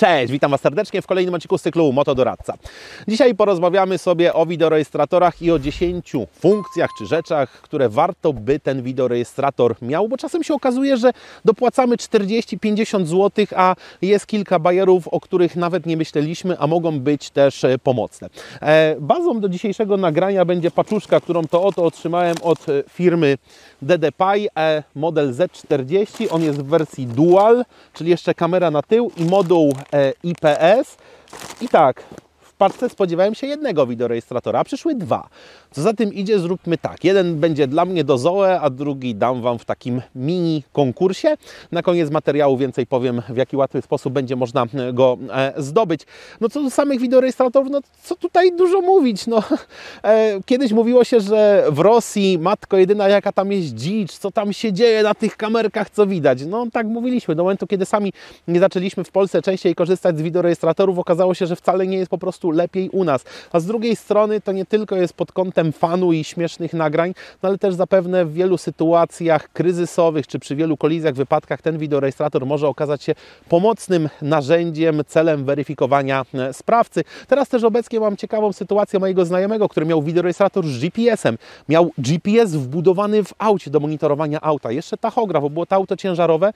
Cześć, witam Was serdecznie w kolejnym odcinku z cyklu Motodoradca. Dzisiaj porozmawiamy sobie o wideorejestratorach i o 10 funkcjach czy rzeczach, które warto by ten wideorejestrator miał, bo czasem się okazuje, że dopłacamy 40-50 zł, a jest kilka bajerów, o których nawet nie myśleliśmy, a mogą być też pomocne. Bazą do dzisiejszego nagrania będzie paczuszka, którą to oto otrzymałem od firmy DDPi, model Z40. On jest w wersji dual, czyli jeszcze kamera na tył i moduł IPS. I tak, w paczce spodziewałem się jednego wideorejestratora, a przyszły dwa. Co za tym idzie, zróbmy tak. Jeden będzie dla mnie do Zoe, a drugi dam Wam w takim mini konkursie. Na koniec materiału więcej powiem, w jaki łatwy sposób będzie można go zdobyć. No co do samych wideorejestratorów, no co tutaj dużo mówić. No, kiedyś mówiło się, że w Rosji, matko jedyna, jaka tam jest dzicz, co tam się dzieje na tych kamerkach, co widać. No tak mówiliśmy. Do momentu, kiedy sami nie zaczęliśmy w Polsce częściej korzystać z wideorejestratorów, okazało się, że wcale nie jest po prostu lepiej u nas. A z drugiej strony to nie tylko jest pod kątem fanu i śmiesznych nagrań, no ale też zapewne w wielu sytuacjach kryzysowych, czy przy wielu kolizjach, wypadkach ten wideorejestrator może okazać się pomocnym narzędziem, celem weryfikowania sprawcy. Teraz też obecnie mam ciekawą sytuację mojego znajomego, który miał wideorejestrator z GPS-em. Miał GPS wbudowany w aucie do monitorowania auta. Jeszcze tachograf, bo było to auto ciężarowe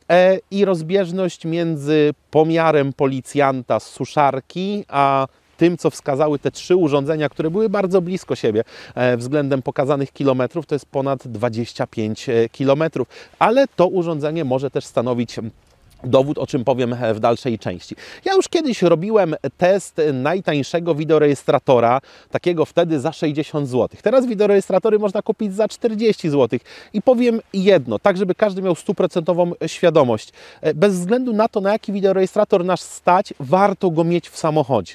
i rozbieżność między pomiarem policjanta z suszarki, a tym, co wskazały te trzy urządzenia, które były bardzo blisko siebie względem pokazanych kilometrów, to jest ponad 25 kilometrów. Ale to urządzenie może też stanowić dowód, o czym powiem w dalszej części. Ja już kiedyś robiłem test najtańszego wideorejestratora, takiego wtedy za 60 zł. Teraz wideorejestratory można kupić za 40 zł. I powiem jedno, tak żeby każdy miał 100% świadomość. Bez względu na to, na jaki wideorejestrator nas stać, warto go mieć w samochodzie.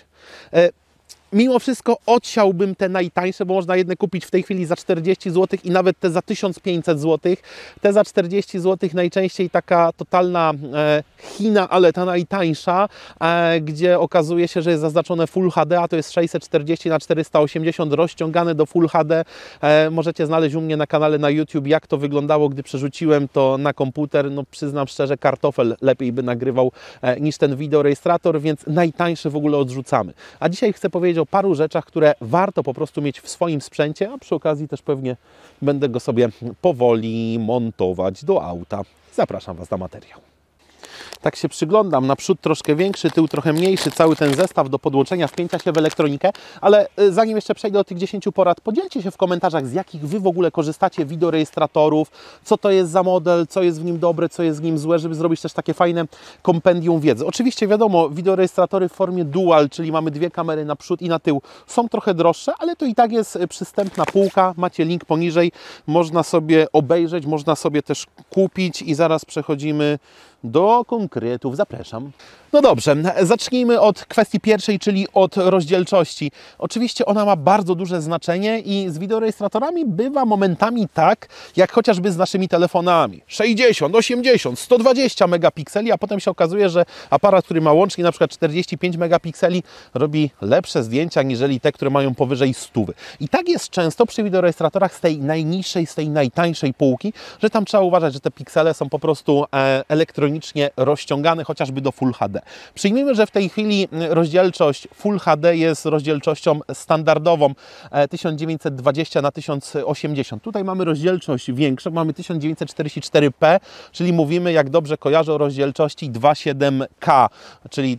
Mimo wszystko odsiałbym te najtańsze, bo można jedne kupić w tej chwili za 40 zł i nawet te za 1500 zł. Te za 40 zł najczęściej taka totalna China, ale ta najtańsza, gdzie okazuje się, że jest zaznaczone Full HD, a to jest 640 na 480 rozciągane do Full HD. Możecie znaleźć u mnie na kanale na YouTube, jak to wyglądało, gdy przerzuciłem to na komputer. No przyznam szczerze, kartofel lepiej by nagrywał niż ten wideorejestrator, więc najtańsze w ogóle odrzucamy. A dzisiaj chcę powiedzieć o paru rzeczach, które warto po prostu mieć w swoim sprzęcie, a przy okazji też pewnie będę go sobie powoli montować do auta. Zapraszam Was na materiał. Tak się przyglądam, naprzód troszkę większy, tył trochę mniejszy, cały ten zestaw do podłączenia, wpięcia się w elektronikę, ale zanim jeszcze przejdę do tych 10 porad, podzielcie się w komentarzach, z jakich Wy w ogóle korzystacie wideorejestratorów, co to jest za model, co jest w nim dobre, co jest w nim złe, żeby zrobić też takie fajne kompendium wiedzy. Oczywiście wiadomo, wideorejestratory w formie dual, czyli mamy dwie kamery na przód i na tył, są trochę droższe, ale to i tak jest przystępna półka, macie link poniżej, można sobie obejrzeć, można sobie też kupić i zaraz przechodzimy do konkretów. Zapraszam. No dobrze, zacznijmy od kwestii pierwszej, czyli od rozdzielczości. Oczywiście ona ma bardzo duże znaczenie i z wideorejestratorami bywa momentami tak, jak chociażby z naszymi telefonami. 60, 80, 120 megapikseli, a potem się okazuje, że aparat, który ma łącznie na przykład 45 megapikseli, robi lepsze zdjęcia niżeli te, które mają powyżej 100. I tak jest często przy wideorejestratorach z tej najniższej, z tej najtańszej półki, że tam trzeba uważać, że te piksele są po prostu elektronicznie rozciągane chociażby do Full HD. Przyjmijmy, że w tej chwili rozdzielczość Full HD jest rozdzielczością standardową 1920 na 1080. Tutaj mamy rozdzielczość większą, mamy 1944p, czyli mówimy, jak dobrze kojarzę, o rozdzielczości 2.7K, czyli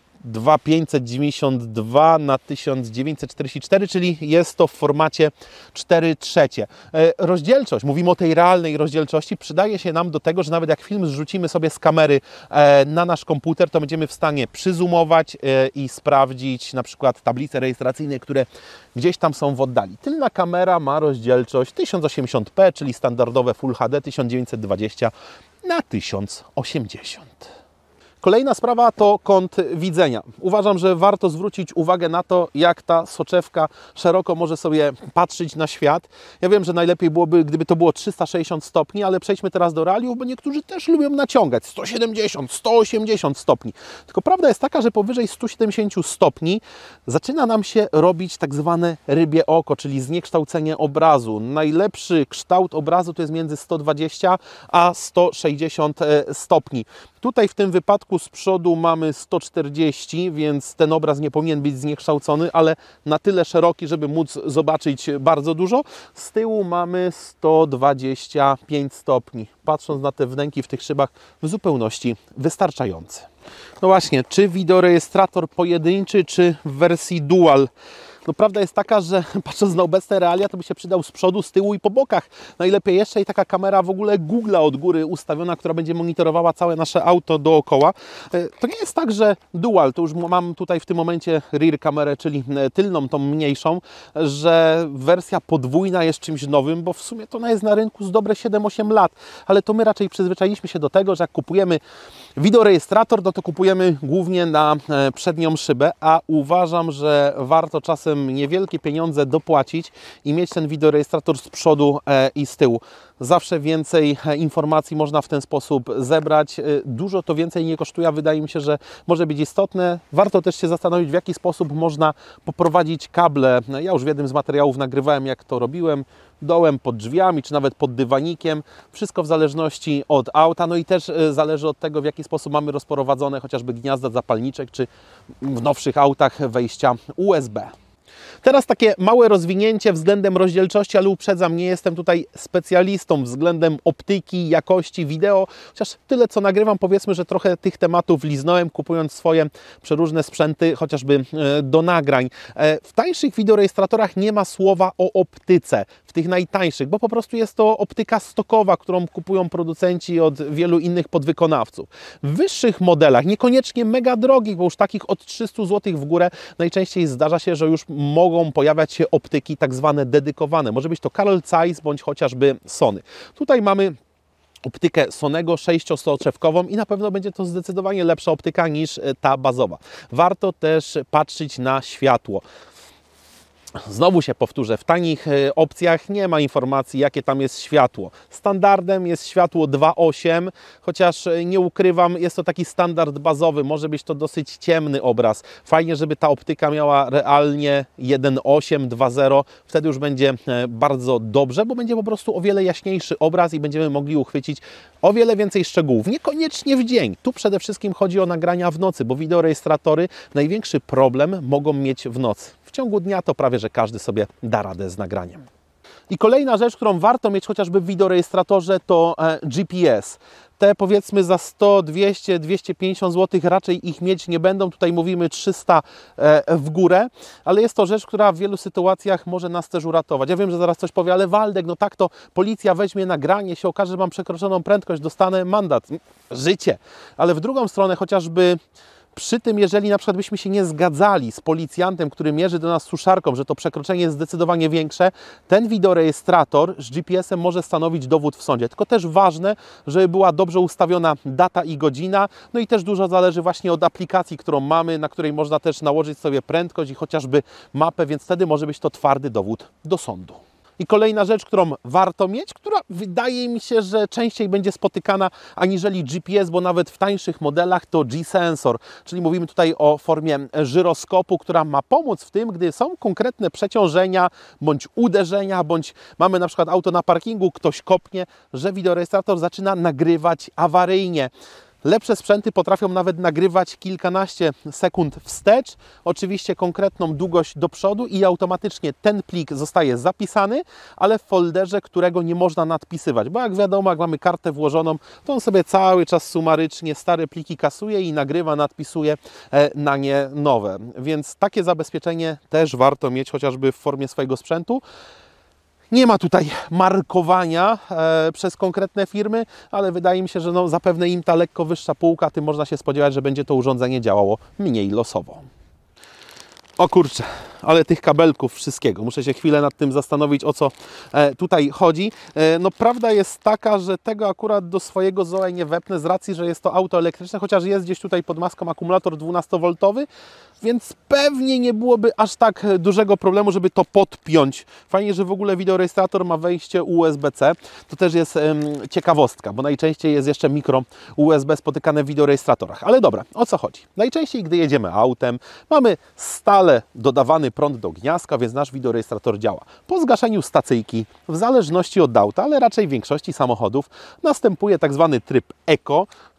2592 na 1944, czyli jest to w formacie 4/3. Rozdzielczość, mówimy o tej realnej rozdzielczości, przydaje się nam do tego, że nawet jak film zrzucimy sobie z kamery na nasz komputer, to będziemy w stanie przyzoomować i sprawdzić na przykład tablice rejestracyjne, które gdzieś tam są w oddali. Tylna kamera ma rozdzielczość 1080p, czyli standardowe Full HD 1920 na 1080. Kolejna sprawa to kąt widzenia. Uważam, że warto zwrócić uwagę na to, jak ta soczewka szeroko może sobie patrzeć na świat. Ja wiem, że najlepiej byłoby, gdyby to było 360 stopni, ale przejdźmy teraz do realiów, bo niektórzy też lubią naciągać 170, 180 stopni. Tylko prawda jest taka, że powyżej 170 stopni zaczyna nam się robić tak zwane rybie oko, czyli zniekształcenie obrazu. Najlepszy kształt obrazu to jest między 120 a 160 stopni. Tutaj w tym wypadku z przodu mamy 140, więc ten obraz nie powinien być zniekształcony, ale na tyle szeroki, żeby móc zobaczyć bardzo dużo. Z tyłu mamy 125 stopni. Patrząc na te wnęki w tych szybach, w zupełności wystarczający. No właśnie, czy wideorejestrator pojedynczy, czy w wersji dual? No prawda jest taka, że patrząc na obecne realia, to by się przydał z przodu, z tyłu i po bokach. Najlepiej jeszcze i taka kamera w ogóle Google'a od góry ustawiona, która będzie monitorowała całe nasze auto dookoła. To nie jest tak, że dual, to już mam tutaj w tym momencie rear kamerę, czyli tylną, tą mniejszą, że wersja podwójna jest czymś nowym, bo w sumie to ona jest na rynku z dobre 7-8 lat. Ale to my raczej przyzwyczailiśmy się do tego, że jak kupujemy wideorejestrator, no to kupujemy głównie na przednią szybę, a uważam, że warto czasem niewielkie pieniądze dopłacić i mieć ten wideorejestrator z przodu i z tyłu. Zawsze więcej informacji można w ten sposób zebrać. Dużo to więcej nie kosztuje, wydaje mi się, że może być istotne. Warto też się zastanowić, w jaki sposób można poprowadzić kable. Ja już w jednym z materiałów nagrywałem, jak to robiłem. Dołem, pod drzwiami, czy nawet pod dywanikiem. Wszystko w zależności od auta. No i też zależy od tego, w jaki sposób mamy rozprowadzone chociażby gniazda zapalniczek, czy w nowszych autach wejścia USB. Teraz takie małe rozwinięcie względem rozdzielczości, ale uprzedzam, nie jestem tutaj specjalistą względem optyki, jakości wideo, chociaż tyle co nagrywam, powiedzmy, że trochę tych tematów liznąłem, kupując swoje przeróżne sprzęty, chociażby do nagrań. W tańszych wideorejestratorach nie ma słowa o optyce, w tych najtańszych, bo po prostu jest to optyka stokowa, którą kupują producenci od wielu innych podwykonawców. W wyższich modelach, niekoniecznie mega drogich, bo już takich od 300 zł w górę, najczęściej zdarza się, że już mogą pojawiać się optyki tak zwane dedykowane. Może być to Carl Zeiss bądź chociażby Sony. Tutaj mamy optykę Sonego 6-soczewkową i na pewno będzie to zdecydowanie lepsza optyka niż ta bazowa. Warto też patrzeć na światło. Znowu się powtórzę, w tanich opcjach nie ma informacji, jakie tam jest światło. Standardem jest światło 2.8, chociaż nie ukrywam, jest to taki standard bazowy, może być to dosyć ciemny obraz. Fajnie, żeby ta optyka miała realnie 1.8, 2.0, wtedy już będzie bardzo dobrze, bo będzie po prostu o wiele jaśniejszy obraz i będziemy mogli uchwycić o wiele więcej szczegółów. Niekoniecznie w dzień. Tu przede wszystkim chodzi o nagrania w nocy, bo wideorejestratory największy problem mogą mieć w nocy. W ciągu dnia to prawie, że każdy sobie da radę z nagraniem. I kolejna rzecz, którą warto mieć chociażby w wideorejestratorze, to GPS. Te powiedzmy za 100, 200, 250 zł raczej ich mieć nie będą. Tutaj mówimy 300 w górę, ale jest to rzecz, która w wielu sytuacjach może nas też uratować. Ja wiem, że zaraz coś powie, ale Waldek, no tak to policja weźmie nagranie, się okaże, że mam przekroczoną prędkość, dostanę mandat. Życie. Ale w drugą stronę chociażby przy tym, jeżeli na przykład byśmy się nie zgadzali z policjantem, który mierzy do nas suszarką, że to przekroczenie jest zdecydowanie większe, ten wideorejestrator z GPS-em może stanowić dowód w sądzie. Tylko też ważne, żeby była dobrze ustawiona data i godzina, no i też dużo zależy właśnie od aplikacji, którą mamy, na której można też nałożyć sobie prędkość i chociażby mapę, więc wtedy może być to twardy dowód do sądu. I kolejna rzecz, którą warto mieć, która wydaje mi się, że częściej będzie spotykana aniżeli GPS, bo nawet w tańszych modelach to G-sensor, czyli mówimy tutaj o formie żyroskopu, która ma pomóc w tym, gdy są konkretne przeciążenia, bądź uderzenia, bądź mamy na przykład auto na parkingu, ktoś kopnie, że wideorejestrator zaczyna nagrywać awaryjnie. Lepsze sprzęty potrafią nawet nagrywać kilkanaście sekund wstecz, oczywiście konkretną długość do przodu i automatycznie ten plik zostaje zapisany, ale w folderze, którego nie można nadpisywać, bo jak wiadomo, jak mamy kartę włożoną, to on sobie cały czas sumarycznie stare pliki kasuje i nagrywa, nadpisuje na nie nowe. Więc takie zabezpieczenie też warto mieć chociażby w formie swojego sprzętu. Nie ma tutaj markowania przez konkretne firmy, ale wydaje mi się, że no, zapewne im ta lekko wyższa półka, tym można się spodziewać, że będzie to urządzenie działało mniej losowo. O kurczę, ale tych kabelków wszystkiego. Muszę się chwilę nad tym zastanowić, o co tutaj chodzi. No prawda jest taka, że tego akurat do swojego Zoe nie wepnę z racji, że jest to auto elektryczne, chociaż jest gdzieś tutaj pod maską akumulator 12V, więc pewnie nie byłoby aż tak dużego problemu, żeby to podpiąć. Fajnie, że w ogóle wideorejestrator ma wejście USB-C. To też jest ciekawostka, bo najczęściej jest jeszcze mikro USB spotykane w wideorejestratorach. Ale dobra, o co chodzi? Najczęściej, gdy jedziemy autem, mamy stale dodawany prąd do gniazdka, więc nasz wideorejestrator działa. Po zgaszeniu stacyjki, w zależności od auta, ale raczej w większości samochodów, następuje tak zwany tryb Eco,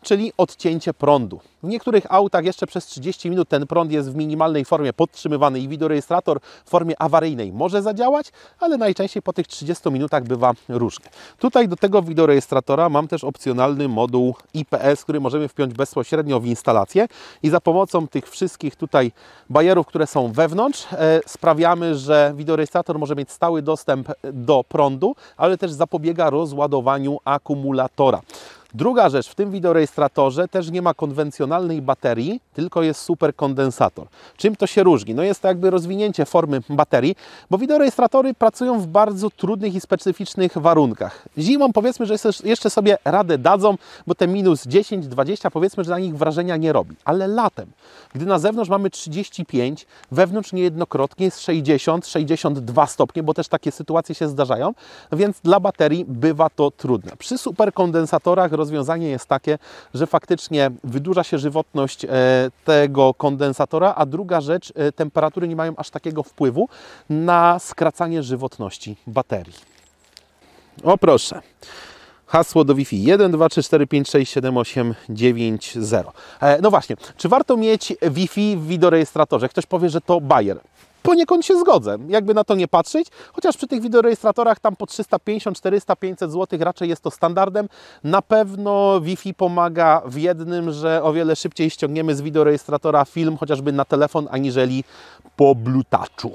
czyli odcięcie prądu. W niektórych autach jeszcze przez 30 minut ten prąd jest w minimalnej formie podtrzymywany i wideorejestrator w formie awaryjnej może zadziałać, ale najczęściej po tych 30 minutach bywa różnie. Tutaj do tego wideorejestratora mam też opcjonalny moduł IPS, który możemy wpiąć bezpośrednio w instalację i za pomocą tych wszystkich tutaj bajerów, które są wewnątrz, sprawiamy, że wideorejestrator może mieć stały dostęp do prądu, ale też zapobiega rozładowaniu akumulatora. Druga rzecz, w tym wideorejestratorze też nie ma konwencjonalnej baterii, tylko jest superkondensator. Czym to się różni? No jest to jakby rozwinięcie formy baterii, bo wideorejestratory pracują w bardzo trudnych i specyficznych warunkach. Zimą powiedzmy, że jeszcze sobie radę dadzą, bo te minus 10, 20 powiedzmy, że na nich wrażenia nie robi. Ale latem, gdy na zewnątrz mamy 35, wewnątrz niejednokrotnie jest 60, 62 stopnie, bo też takie sytuacje się zdarzają, więc dla baterii bywa to trudne. Przy superkondensatorach rozwiązanie jest takie, że faktycznie wydłuża się żywotność tego kondensatora, a druga rzecz, temperatury nie mają aż takiego wpływu na skracanie żywotności baterii. O proszę. Hasło do Wi-Fi 1, 2, 3, 4, 5, 6, 7, 8, 9, 0. No właśnie, czy warto mieć Wi-Fi w wideorejestratorze? Ktoś powie, że to bajer. Poniekąd się zgodzę, jakby na to nie patrzeć, chociaż przy tych wideorejestratorach tam po 350, 400, 500 zł raczej jest to standardem. Na pewno Wi-Fi pomaga w jednym, że o wiele szybciej ściągniemy z wideorejestratora film chociażby na telefon, aniżeli po Bluetoochu.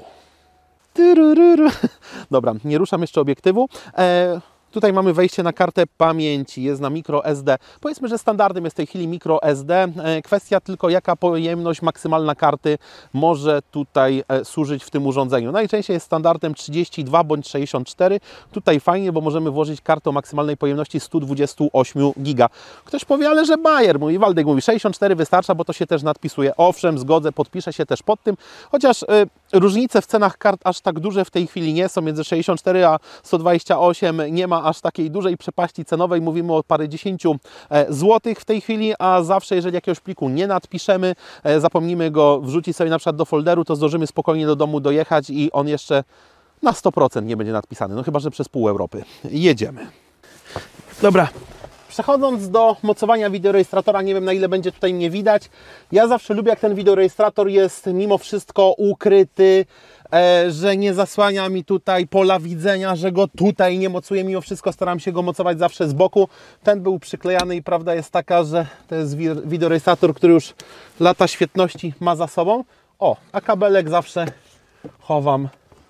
Dobra, nie ruszam jeszcze obiektywu. Tutaj mamy wejście na kartę pamięci, jest na microSD. Powiedzmy, że standardem jest w tej chwili microSD. Kwestia tylko, jaka pojemność maksymalna karty może tutaj służyć w tym urządzeniu. Najczęściej jest standardem 32 bądź 64. Tutaj fajnie, bo możemy włożyć kartę o maksymalnej pojemności 128 GB. Ktoś powie, ale że bajer, mówi Waldek, mówi 64 wystarcza, bo to się też nadpisuje. Owszem, zgodzę, podpiszę się też pod tym, chociaż różnice w cenach kart aż tak duże w tej chwili nie są. Między 64 a 128 nie ma aż takiej dużej przepaści cenowej. Mówimy o parędziesięciu złotych w tej chwili, a zawsze, jeżeli jakiegoś pliku nie nadpiszemy, zapomnimy go wrzucić sobie na przykład do folderu, to zdążymy spokojnie do domu dojechać i on jeszcze na 100% nie będzie nadpisany. No chyba że przez pół Europy. Jedziemy. Dobra. Przechodząc do mocowania wideorejestratora, nie wiem na ile będzie tutaj mnie widać. Ja zawsze lubię, jak ten wideorejestrator jest mimo wszystko ukryty, że nie zasłania mi tutaj pola widzenia, że go tutaj nie mocuję. Mimo wszystko staram się go mocować zawsze z boku. Ten był przyklejany i prawda jest taka, że to jest wideorejestrator, który już lata świetności ma za sobą. O, a kabelek zawsze chowam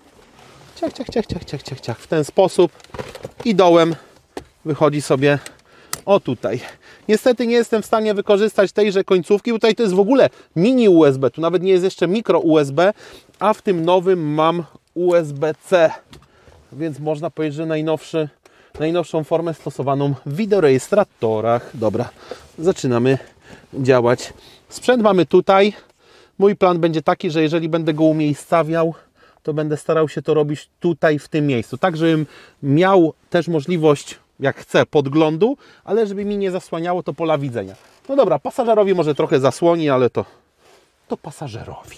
ciach, w ten sposób i dołem wychodzi sobie o tutaj. Niestety nie jestem w stanie wykorzystać tejże końcówki. Tutaj to jest w ogóle mini USB. Tu nawet nie jest jeszcze mikro USB, a w tym nowym mam USB-C. Więc można powiedzieć, że najnowszą formę stosowaną w wideorejestratorach. Dobra, zaczynamy działać. Sprzęt mamy tutaj. Mój plan będzie taki, że jeżeli będę go umiejscawiał, to będę starał się to robić tutaj, w tym miejscu. Tak, żebym miał też możliwość, jak chcę, podglądu, ale żeby mi nie zasłaniało to pola widzenia. No dobra, pasażerowi może trochę zasłoni, ale to pasażerowi.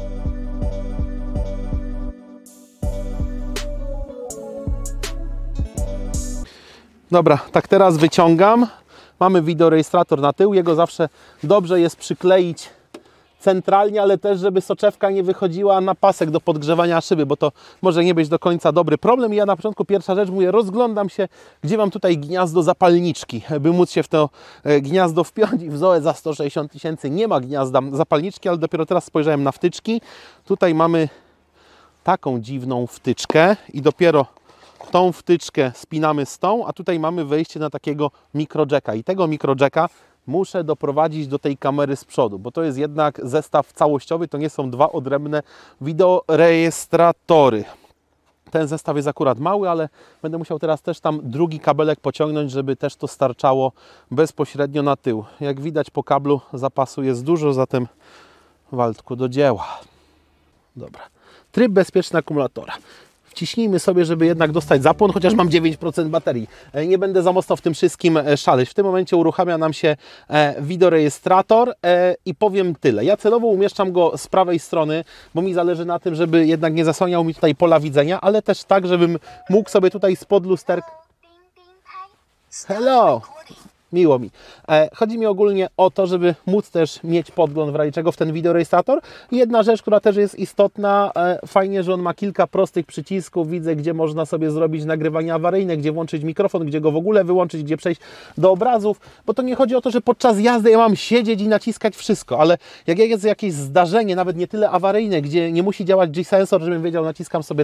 Dobra, tak teraz wyciągam. Mamy wideorejestrator na tył. Jego zawsze dobrze jest przykleić centralnie, ale też, żeby soczewka nie wychodziła na pasek do podgrzewania szyby, bo to może nie być do końca dobry problem. I ja na początku pierwsza rzecz mówię, rozglądam się, gdzie mam tutaj gniazdo zapalniczki, by móc się w to gniazdo wpiąć. I w Zoe za 160 000 nie ma gniazda zapalniczki, ale dopiero teraz spojrzałem na wtyczki. Tutaj mamy taką dziwną wtyczkę i dopiero tą wtyczkę spinamy z tą, a tutaj mamy wejście na takiego microjacka i tego microjacka muszę doprowadzić do tej kamery z przodu, bo to jest jednak zestaw całościowy, to nie są dwa odrębne wideorejestratory. Ten zestaw jest akurat mały, ale będę musiał teraz też tam drugi kabelek pociągnąć, żeby też to starczało bezpośrednio na tył. Jak widać po kablu zapasu jest dużo, zatem Waldku do dzieła. Dobra. Tryb bezpieczny akumulatora. Wciśnijmy sobie, żeby jednak dostać zapłon, chociaż mam 9% baterii. Nie będę za mocno w tym wszystkim szaleć. W tym momencie uruchamia nam się wideorejestrator i powiem tyle. Ja celowo umieszczam go z prawej strony, bo mi zależy na tym, żeby jednak nie zasłaniał mi tutaj pola widzenia, ale też tak, żebym mógł sobie tutaj spod lusterka... Hello! Miło mi. Chodzi mi ogólnie o to, żeby móc też mieć podgląd w razie czego w ten wideorejestrator. Jedna rzecz, która też jest istotna, fajnie, że on ma kilka prostych przycisków. Widzę, gdzie można sobie zrobić nagrywanie awaryjne, gdzie włączyć mikrofon, gdzie go w ogóle wyłączyć, gdzie przejść do obrazów, bo to nie chodzi o to, że podczas jazdy ja mam siedzieć i naciskać wszystko, ale jak jest jakieś zdarzenie, nawet nie tyle awaryjne, gdzie nie musi działać G-sensor, żebym wiedział, naciskam sobie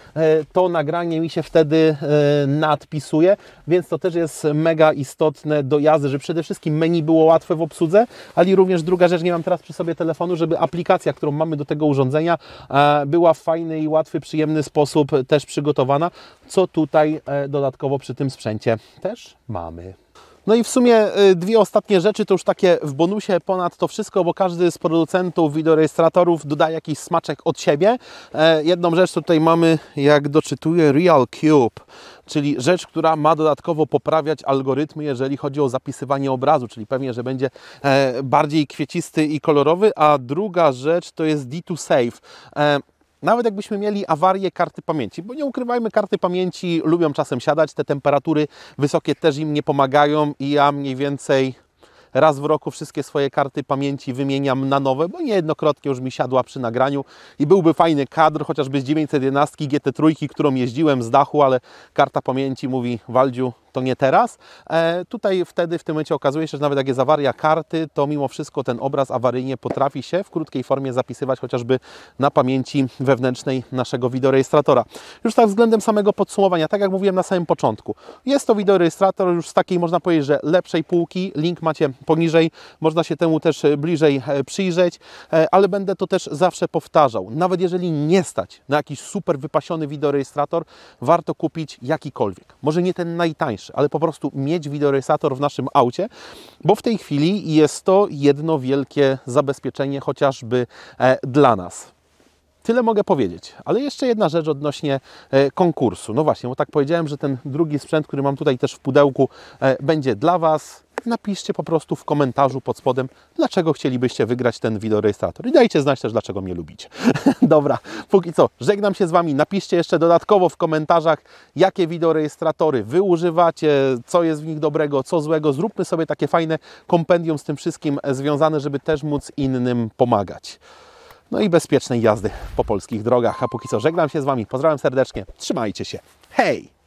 to nagranie mi się wtedy nadpisuje, więc to też jest mega istotne do jazdy, żeby przede wszystkim menu było łatwe w obsłudze, ale również druga rzecz, nie mam teraz przy sobie telefonu, żeby aplikacja, którą mamy do tego urządzenia, była w fajny i łatwy, przyjemny sposób też przygotowana, co tutaj dodatkowo przy tym sprzęcie też mamy. No i w sumie dwie ostatnie rzeczy to już takie w bonusie ponad to wszystko, bo każdy z producentów wideorejestratorów dodaje jakiś smaczek od siebie. Jedną rzecz tutaj mamy, jak doczytuję, Real Cube, czyli rzecz, która ma dodatkowo poprawiać algorytmy, jeżeli chodzi o zapisywanie obrazu, czyli pewnie, że będzie bardziej kwiecisty i kolorowy, a druga rzecz to jest D2 Save. Nawet jakbyśmy mieli awarię karty pamięci, bo nie ukrywajmy, karty pamięci lubią czasem siadać, te temperatury wysokie też im nie pomagają i ja mniej więcej raz w roku wszystkie swoje karty pamięci wymieniam na nowe, bo niejednokrotnie już mi siadła przy nagraniu i byłby fajny kadr, chociażby z 911 GT3, którą jeździłem z dachu, ale karta pamięci mówi: Waldziu, to nie teraz. Tutaj wtedy w tym momencie okazuje się, że nawet jak jest awaria karty, to mimo wszystko ten obraz awaryjnie potrafi się w krótkiej formie zapisywać chociażby na pamięci wewnętrznej naszego wideorejestratora. Już tak względem samego podsumowania, tak jak mówiłem na samym początku, jest to wideorejestrator już z takiej, można powiedzieć, że lepszej półki. Link macie poniżej, można się temu też bliżej przyjrzeć, ale będę to też zawsze powtarzał. Nawet jeżeli nie stać na jakiś super wypasiony wideorejestrator, warto kupić jakikolwiek. Może nie ten najtańszy, ale po prostu mieć wideorejestrator w naszym aucie, bo w tej chwili jest to jedno wielkie zabezpieczenie chociażby dla nas. Tyle mogę powiedzieć, ale jeszcze jedna rzecz odnośnie konkursu. No właśnie, bo tak powiedziałem, że ten drugi sprzęt, który mam tutaj też w pudełku, będzie dla Was. Napiszcie po prostu w komentarzu pod spodem, dlaczego chcielibyście wygrać ten wideorejestrator. I dajcie znać też, dlaczego mnie lubicie. Dobra, póki co, żegnam się z Wami. Napiszcie jeszcze dodatkowo w komentarzach, jakie wideorejestratory Wy używacie, co jest w nich dobrego, co złego. Zróbmy sobie takie fajne kompendium z tym wszystkim związane, żeby też móc innym pomagać. No i bezpiecznej jazdy po polskich drogach. A póki co, żegnam się z Wami. Pozdrawiam serdecznie. Trzymajcie się. Hej!